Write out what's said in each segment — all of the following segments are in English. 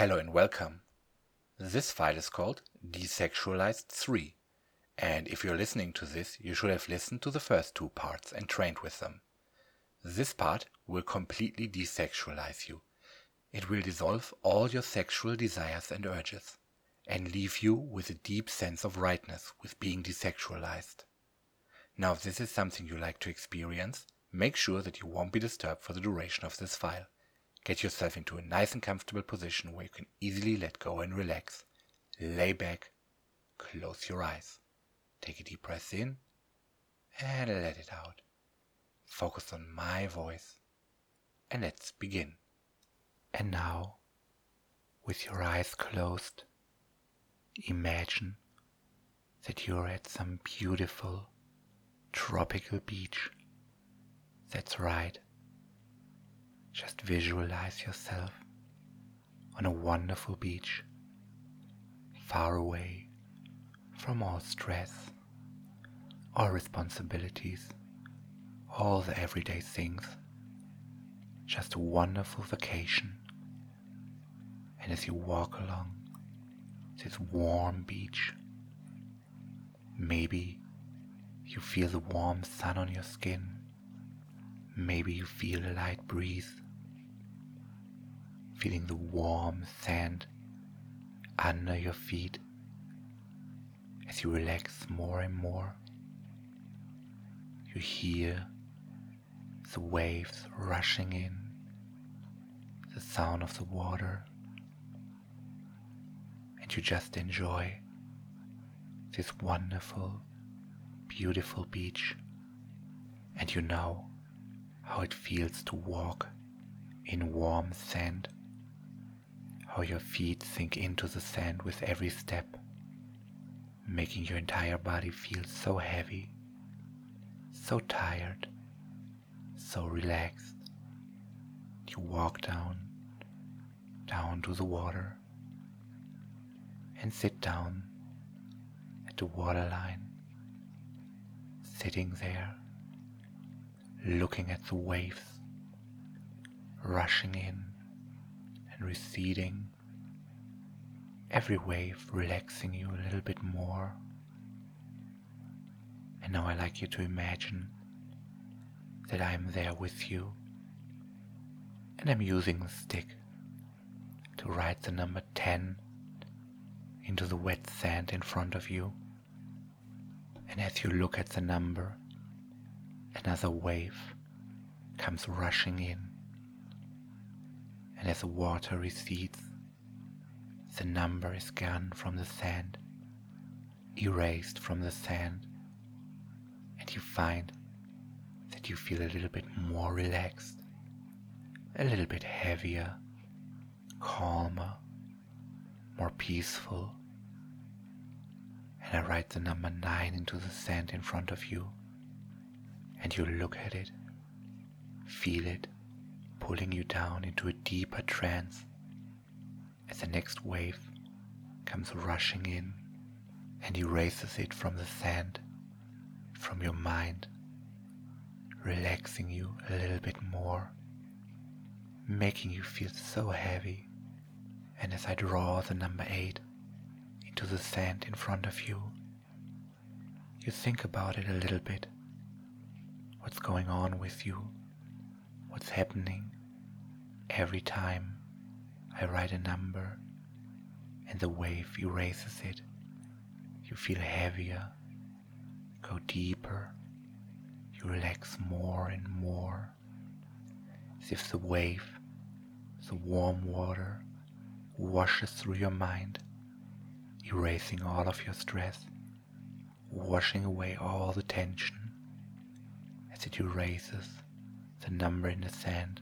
Hello and welcome. This file is called Desexualized 3, and if you're listening to this, you should have listened to the first two parts and trained with them. This part will completely desexualize you. It will dissolve all your sexual desires and urges, and leave you with a deep sense of rightness with being desexualized. Now, if this is something you like to experience, make sure that you won't be disturbed for the duration of this file. Get yourself into a nice and comfortable position where you can easily let go and relax. Lay back, close your eyes, take a deep breath in and let it out. Focus on my voice and let's begin. And now, with your eyes closed, imagine that you're at some beautiful tropical beach. That's right. Just visualize yourself on a wonderful beach, far away from all stress, all responsibilities, all the everyday things. Just a wonderful vacation. And as you walk along this warm beach, maybe you feel the warm sun on your skin. Maybe you feel a light breeze, feeling the warm sand under your feet as you relax more and more. You hear the waves rushing in, the sound of the water, and you just enjoy this wonderful, beautiful beach. And you know how it feels to walk in warm sand, how your feet sink into the sand with every step, making your entire body feel so heavy, so tired, so relaxed. You walk down to the water and sit down at the waterline, sitting there, looking at the waves rushing in and receding, every wave relaxing you a little bit more. And now I like you to imagine that I am there with you, and I'm using the stick to write the number 10 into the wet sand in front of you. And as you look at the number, another wave comes rushing in, and as the water recedes, the number is gone from the sand, erased from the sand, and you find that you feel a little bit more relaxed, a little bit heavier, calmer, more peaceful. And I write the number 9 into the sand in front of you. And you look at it, feel it, pulling you down into a deeper trance as the next wave comes rushing in and erases it from the sand, from your mind, relaxing you a little bit more, making you feel so heavy. And as I draw the number 8 into the sand in front of you, you think about it a little bit. What's going on with you? What's happening every time I write a number and the wave erases it? You feel heavier, go deeper, you relax more and more, as if the wave, the warm water, washes through your mind, erasing all of your stress, washing away all the tension, as it erases the number in the sand.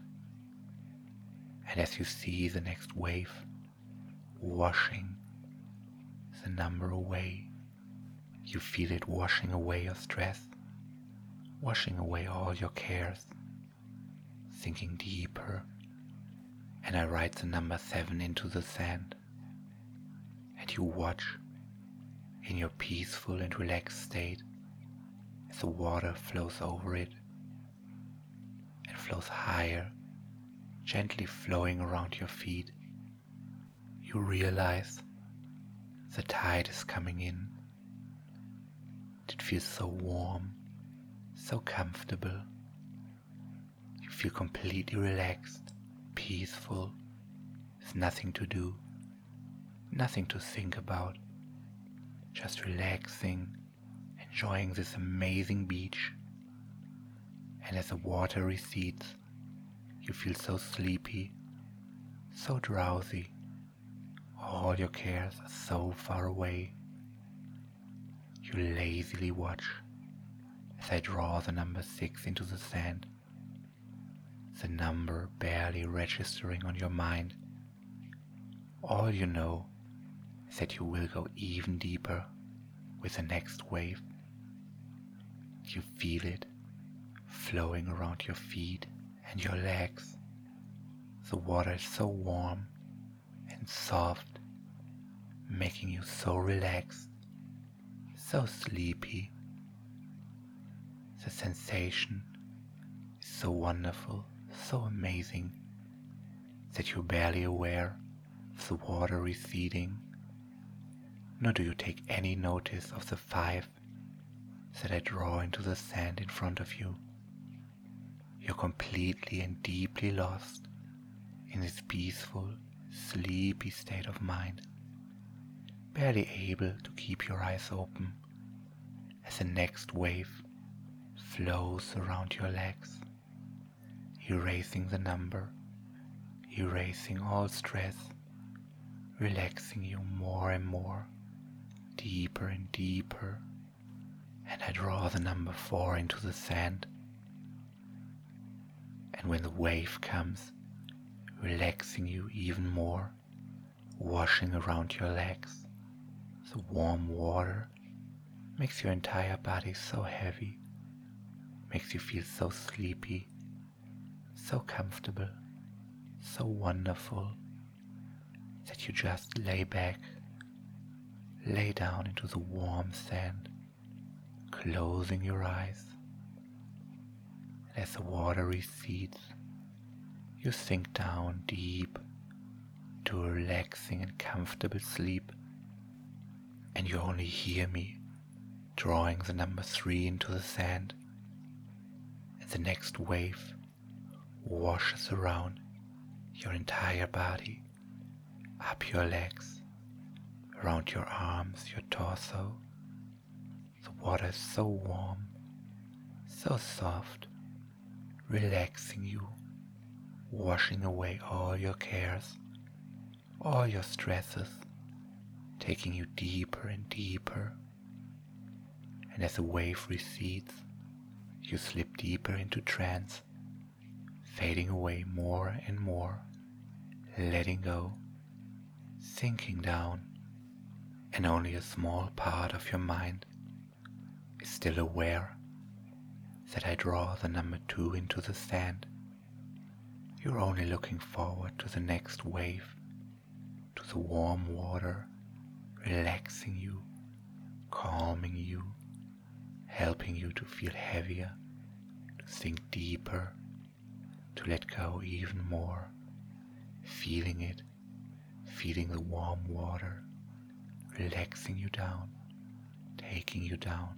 And as you see the next wave washing the number away, you feel it washing away your stress, washing away all your cares, sinking deeper. And I write the number 7 into the sand, and you watch in your peaceful and relaxed state as the water flows over it and flows higher, gently flowing around your feet, You realize the tide is coming in. It feels so warm, so comfortable. You feel completely relaxed, peaceful, with nothing to do, nothing to think about, just relaxing, enjoying this amazing beach. And as the water recedes, you feel so sleepy, so drowsy. All your cares are so far away. You lazily watch as I draw the number 6 into the sand, the number barely registering on your mind. All you know is that you will go even deeper with the next wave. You feel it flowing around your feet and your legs. The water is so warm and soft, making you so relaxed, so sleepy. The sensation is so wonderful, so amazing, that you're barely aware of the water receding, nor do you take any notice of the 5 that I draw into the sand in front of you. You're completely and deeply lost in this peaceful, sleepy state of mind, barely able to keep your eyes open as the next wave flows around your legs, erasing the number, erasing all stress, relaxing you more and more, deeper and deeper. And I draw the number 4 into the sand. And when the wave comes, relaxing you even more, washing around your legs, the warm water makes your entire body so heavy, makes you feel so sleepy, so comfortable, so wonderful, that you just lay back, lay down into the warm sand, closing your eyes. And as the water recedes, you sink down deep to a relaxing and comfortable sleep, and you only hear me drawing the number 3 into the sand, and the next wave washes around your entire body, up your legs, around your arms, your torso. The water is so warm, so soft, relaxing you, washing away all your cares, all your stresses, taking you deeper and deeper. And as the wave recedes, you slip deeper into trance, fading away more and more, letting go, sinking down, and only a small part of your mind is still aware that I draw the number 2 into the sand. You're only looking forward to the next wave, to the warm water, relaxing you, calming you, helping you to feel heavier, to sink deeper, to let go even more, feeling it, feeling the warm water, relaxing you down, taking you down.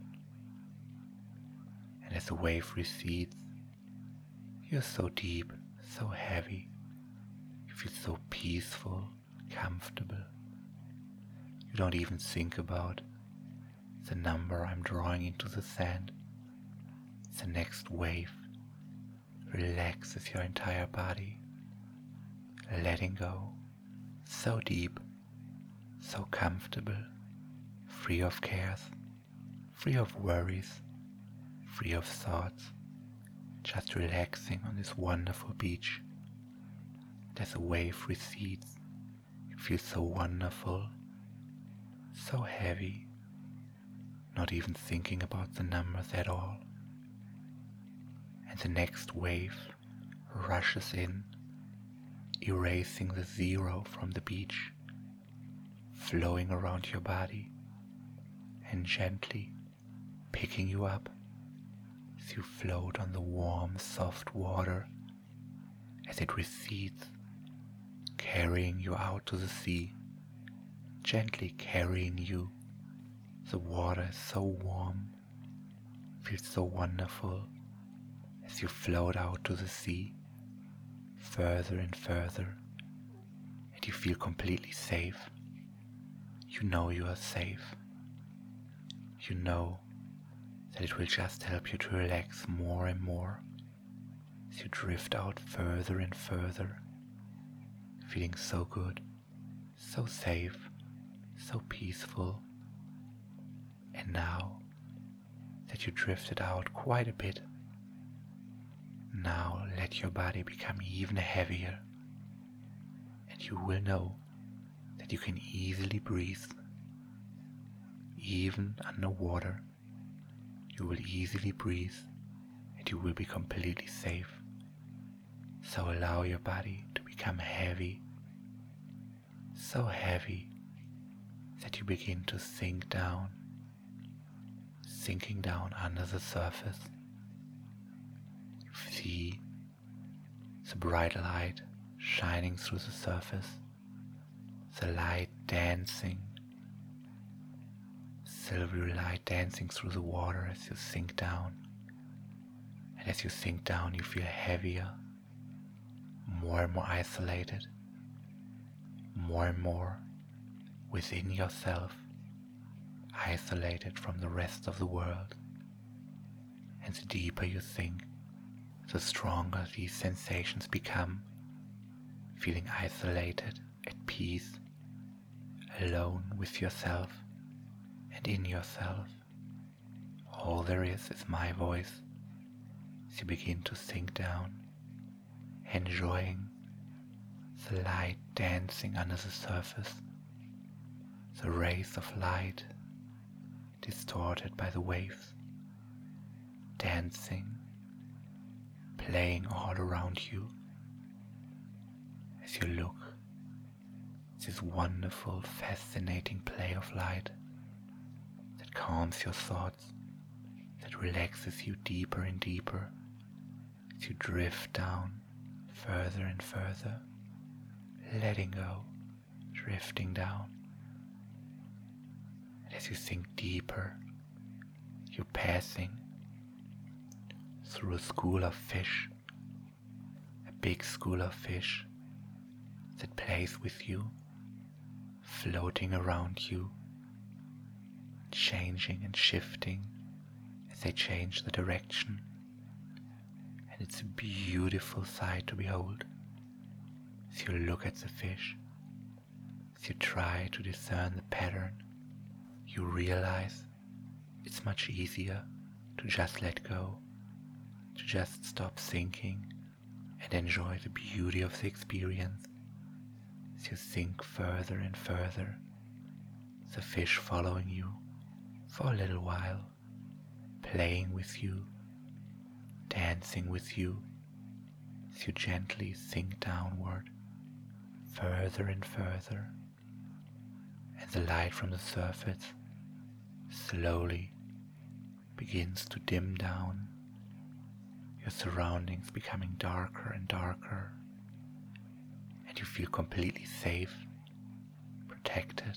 And as the wave recedes, you're so deep, so heavy, you feel so peaceful, comfortable. You don't even think about the number I'm drawing into the sand. The next wave relaxes your entire body, letting go, so deep, so comfortable, free of cares, free of worries, free of thoughts, just relaxing on this wonderful beach. As the wave recedes, you feel so wonderful, so heavy, not even thinking about the numbers at all. And the next wave rushes in, erasing the 0 from the beach, flowing around your body and gently picking you up as you float on the warm, soft water as it recedes, carrying you out to the sea, gently carrying you. The water is so warm, feels so wonderful as you float out to the sea, further and further, and you feel completely safe. You know you are safe. You know that it will just help you to relax more and more as you drift out further and further, feeling so good, so safe, so peaceful. And now that you drifted out quite a bit, now let your body become even heavier, and you will know that you can easily breathe. Even underwater, you will easily breathe and you will be completely safe. So allow your body to become heavy, so heavy that you begin to sink down, sinking down under the surface. You see the bright light shining through the surface, the light dancing, silvery light dancing through the water as you sink down. And as you sink down, you feel heavier, more and more isolated, more and more within yourself, isolated from the rest of the world. And the deeper you sink, the stronger these sensations become, feeling isolated, at peace, alone with yourself and in yourself. All there is my voice as you begin to sink down, enjoying the light dancing under the surface, the rays of light distorted by the waves, dancing, playing all around you as you look at this wonderful, fascinating play of light that calms your thoughts, that relaxes you deeper and deeper as you drift down further and further, letting go, drifting down. And as you sink deeper, you're passing through a school of fish, a big school of fish that plays with you, floating around you, changing and shifting as they change the direction. And it's a beautiful sight to behold as you look at the fish, as you try to discern the pattern. You realize it's much easier to just let go, to just stop thinking and enjoy the beauty of the experience. As you sink further and further, the fish following you for a little while, playing with you, dancing with you, as you gently sink downward, further and further, and the light from the surface slowly begins to dim down, your surroundings becoming darker and darker, and you feel completely safe, protected,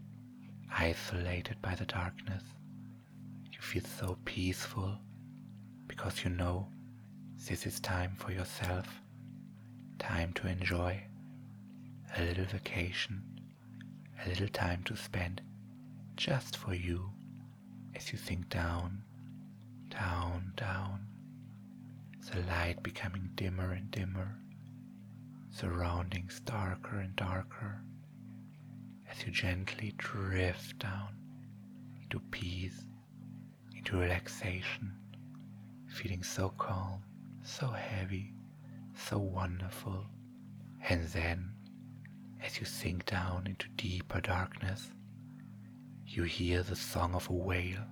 isolated by the darkness. You feel so peaceful because you know this is time for yourself, time to enjoy, a little vacation, a little time to spend just for you as you sink down, down, down, the light becoming dimmer and dimmer, surroundings darker and darker, as you gently drift down into peace, into relaxation, feeling so calm, so heavy, so wonderful. And then, as you sink down into deeper darkness, you hear the song of a whale.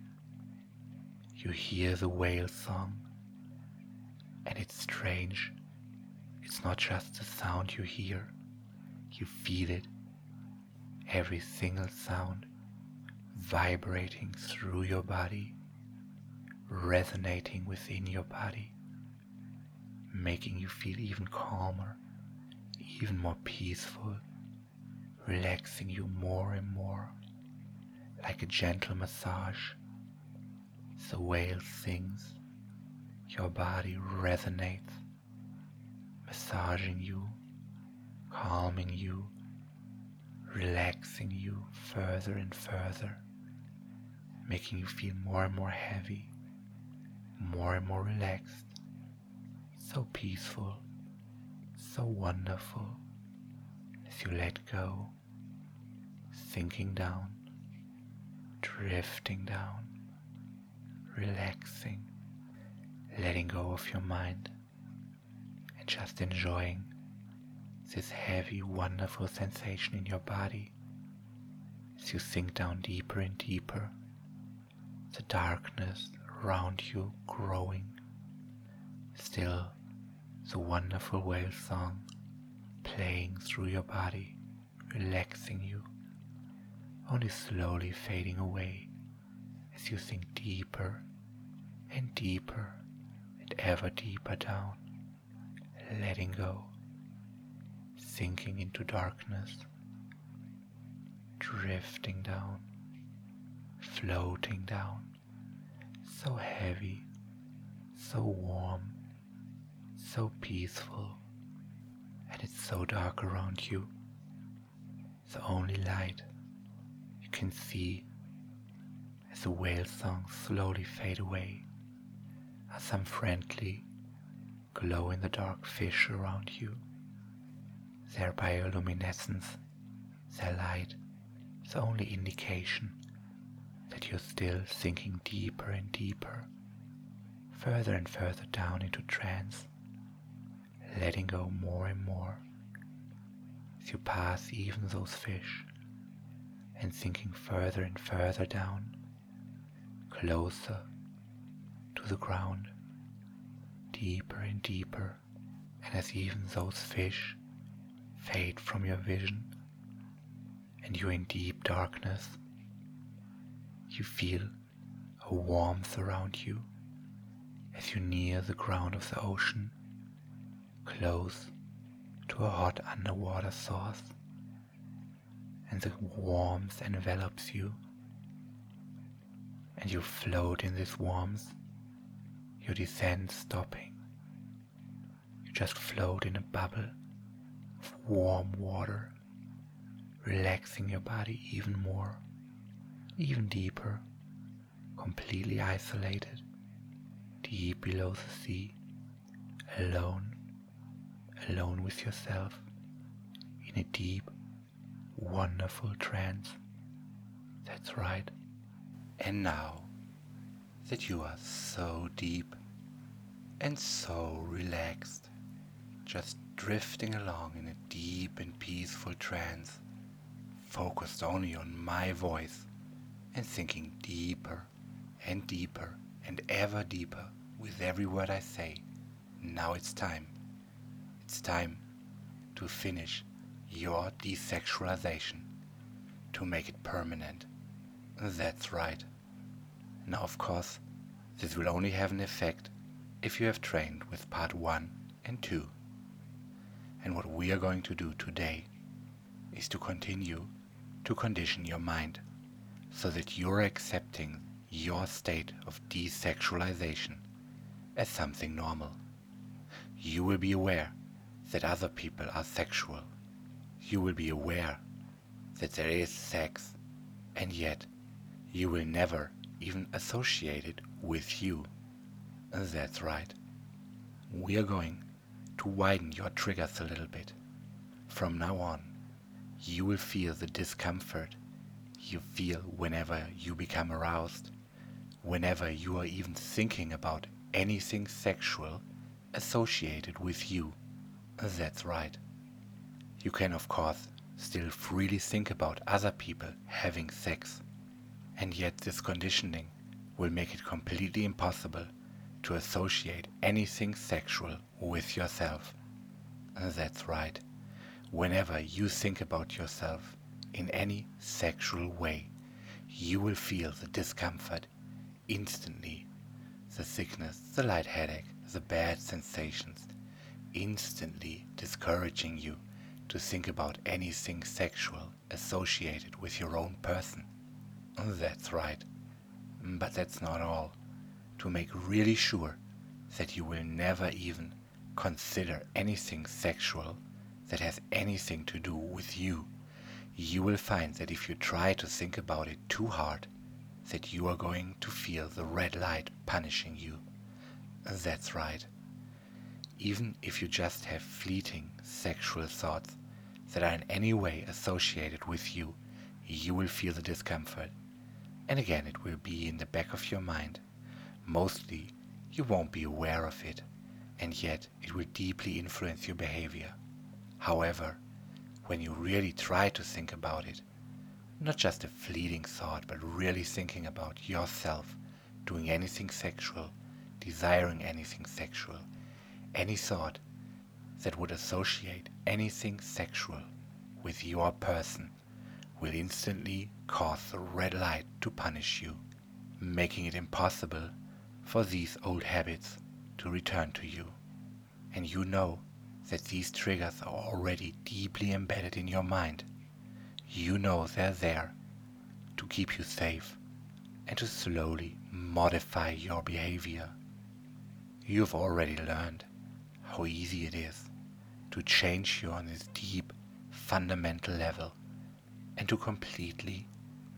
You hear the whale song, and it's strange. It's not just the sound you hear, you feel it. Every single sound vibrating through your body, resonating within your body, making you feel even calmer, even more peaceful, relaxing you more and more, like a gentle massage. The whale sings, your body resonates, massaging you, calming you, relaxing you further and further, making you feel more and more heavy, more and more relaxed, so peaceful, so wonderful, as you let go, sinking down, drifting down, relaxing, letting go of your mind, and just enjoying this heavy, wonderful sensation in your body as you sink down deeper and deeper, the darkness around you growing, still the wonderful whale song playing through your body, relaxing you, only slowly fading away as you sink deeper and deeper and ever deeper down, letting go, sinking into darkness, drifting down, floating down, so heavy, so warm, so peaceful, and it's so dark around you. The only light you can see as the whale songs slowly fade away are some friendly, glow-in-the-dark fish around you. Their bioluminescence, their light, is the only indication that you're still sinking deeper and deeper, further and further down into trance, letting go more and more as you pass even those fish and sinking further and further down, closer to the ground, deeper and deeper, and as even those fish fade from your vision and you're in deep darkness, you feel a warmth around you as you near the ground of the ocean, close to a hot underwater source, and the warmth envelops you, and you float in this warmth, your descent stopping. You just float in a bubble of warm water, relaxing your body even more, even deeper, completely isolated, deep below the sea, alone with yourself, in a deep, wonderful trance. That's right. And now that you are so deep and so relaxed, just drifting along in a deep and peaceful trance, focused only on my voice and sinking deeper and deeper and ever deeper with every word I say, now it's time. It's time to finish your desexualization, to make it permanent. That's right. Now, of course, this will only have an effect if you have trained with part 1 and 2. And what we are going to do today is to continue to condition your mind so that you're accepting your state of desexualization as something normal. You will be aware that other people are sexual. You will be aware that there is sex, and yet you will never even associate it with you. That's right. We are going to widen your triggers a little bit. From now on, you will feel the discomfort you feel whenever you become aroused, whenever you are even thinking about anything sexual associated with you. That's right. You can, of course, still freely think about other people having sex, and yet this conditioning will make it completely impossible to associate anything sexual with yourself. That's right. Whenever you think about yourself in any sexual way, you will feel the discomfort instantly, the sickness, the light headache, the bad sensations, instantly discouraging you to think about anything sexual associated with your own person. That's right. But that's not all. To make really sure that you will never even consider anything sexual that has anything to do with you, you will find that if you try to think about it too hard, that you are going to feel the red light punishing you. That's right. Even if you just have fleeting sexual thoughts that are in any way associated with you, you will feel the discomfort. And again, it will be in the back of your mind. Mostly, you won't be aware of it, and yet it will deeply influence your behavior. However, when you really try to think about it, not just a fleeting thought, but really thinking about yourself doing anything sexual, desiring anything sexual, any thought that would associate anything sexual with your person will instantly cause the red light to punish you, making it impossible for these old habits to return to you. And you know that these triggers are already deeply embedded in your mind. You know they're there to keep you safe and to slowly modify your behavior. You've already learned how easy it is to change you on this deep, fundamental level and to completely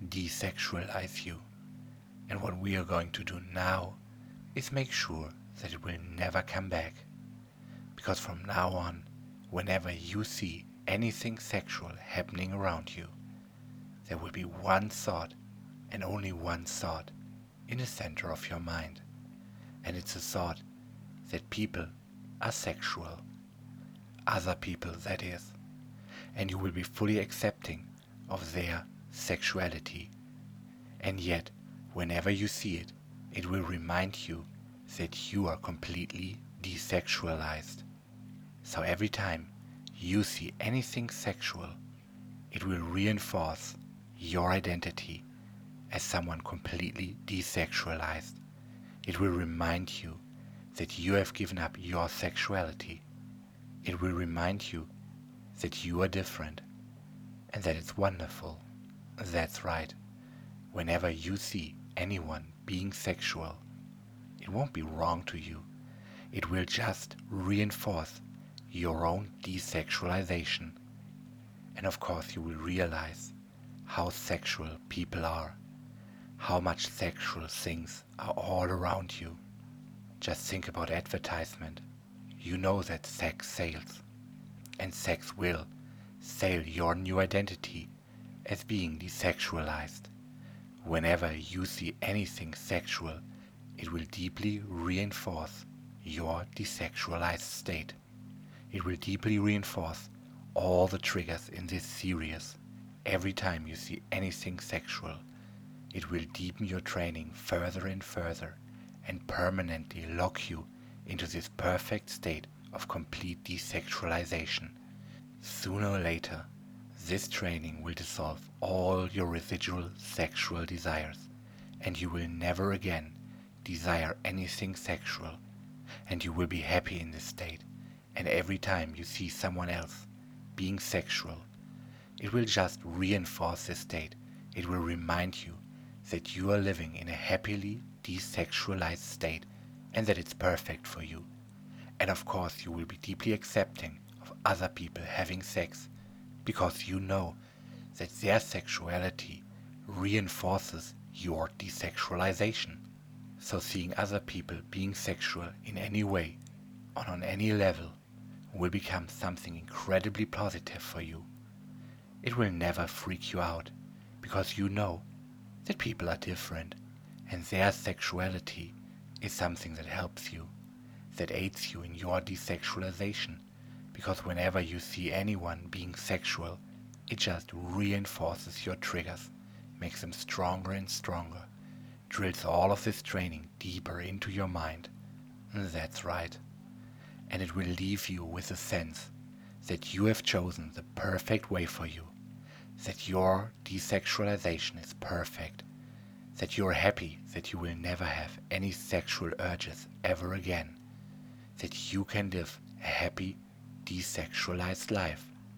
desexualize you. And what we are going to do now is make sure that it will never come back. Because from now on, whenever you see anything sexual happening around you, there will be one thought and only one thought in the center of your mind. And it's a thought that people are sexual. Other people, that is. And you will be fully accepting of their sexuality. And yet, whenever you see it, it will remind you that you are completely desexualized. So every time you see anything sexual, it will reinforce your identity as someone completely desexualized. It will remind you that you have given up your sexuality. It will remind you that you are different and that it's wonderful. That's right. Whenever you see anyone being sexual, it won't be wrong to you. It will just reinforce your own desexualization. And of course you will realize how sexual people are, how much sexual things are all around you. Just think about advertisement. You know that sex sells, and sex will sell your new identity as being desexualized. Whenever you see anything sexual, it will deeply reinforce your desexualized state. It will deeply reinforce all the triggers in this series. Every time you see anything sexual, it will deepen your training further and further and permanently lock you into this perfect state of complete desexualization. Sooner or later, this training will dissolve all your residual sexual desires, and you will never again desire anything sexual, and you will be happy in this state. And every time you see someone else being sexual, it will just reinforce this state. It will remind you that you are living in a happily desexualized state and that it's perfect for you. And of course you will be deeply accepting of other people having sex because you know that their sexuality reinforces your desexualization. So seeing other people being sexual in any way, on any level, will become something incredibly positive for you. It will never freak you out because you know that people are different and their sexuality is something that helps you, that aids you in your desexualization, because whenever you see anyone being sexual, it just reinforces your triggers, makes them stronger and stronger, drills all of this training deeper into your mind. That's right. And it will leave you with a sense that you have chosen the perfect way for you, that your desexualization is perfect, that you're happy that you will never have any sexual urges ever again, that you can live a happy, desexualized life.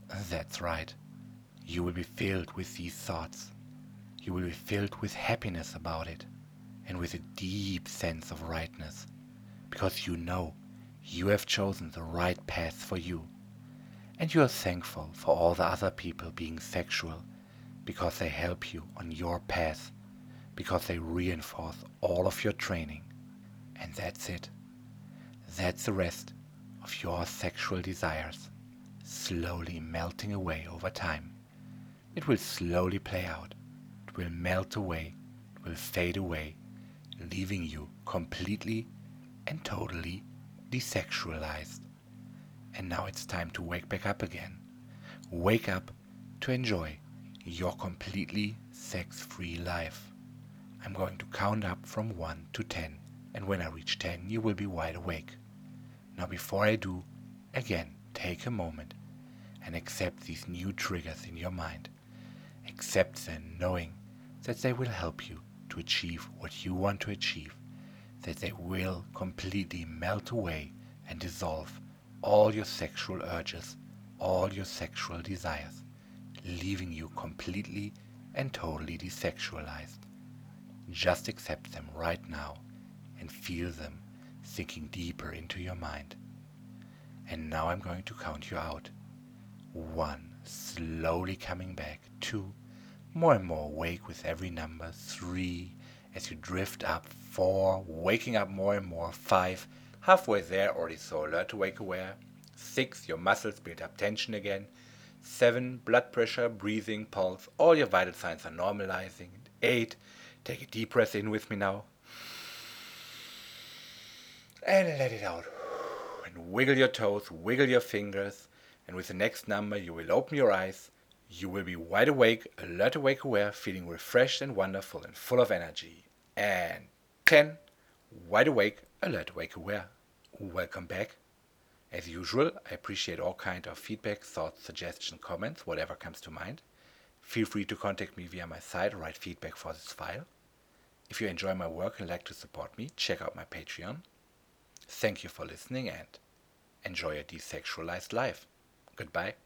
That's right. You will be filled with these thoughts. You will be filled with happiness about it and with a deep sense of rightness, because you know you have chosen the right path for you. And you are thankful for all the other people being sexual because they help you on your path, because they reinforce all of your training. And that's it. That's the rest of your sexual desires, slowly melting away over time. It will slowly play out. It will melt away. It will fade away, leaving you completely and totally desexualized. And now it's time to wake back up again. Wake up to enjoy your completely sex-free life. I'm going to count up from 1 to 10, and when I reach 10, you will be wide awake. Now before I do, again, take a moment and accept these new triggers in your mind. Accept them knowing that they will help you to achieve what you want to achieve, that they will completely melt away and dissolve all your sexual urges, all your sexual desires, leaving you completely and totally desexualized. Just accept them right now and feel them sinking deeper into your mind. And now I'm going to count you out. 1, slowly coming back. 2, more and more awake with every number. 3, as you drift up. 4, waking up more and more. 5, halfway there, already so alert, awake, aware. 6, your muscles build up tension again. 7, blood pressure, breathing, pulse, all your vital signs are normalizing. 8, take a deep breath in with me now. And let it out. And wiggle your toes, wiggle your fingers, and with the next number you will open your eyes. You will be wide awake, alert, awake, aware, feeling refreshed and wonderful and full of energy. And 10, wide awake, alert, awake, aware. Welcome back. As usual, I appreciate all kinds of feedback, thoughts, suggestions, comments, whatever comes to mind. Feel free to contact me via my site or write feedback for this file. If you enjoy my work and like to support me, check out my Patreon. Thank you for listening and enjoy a desexualized life. Goodbye.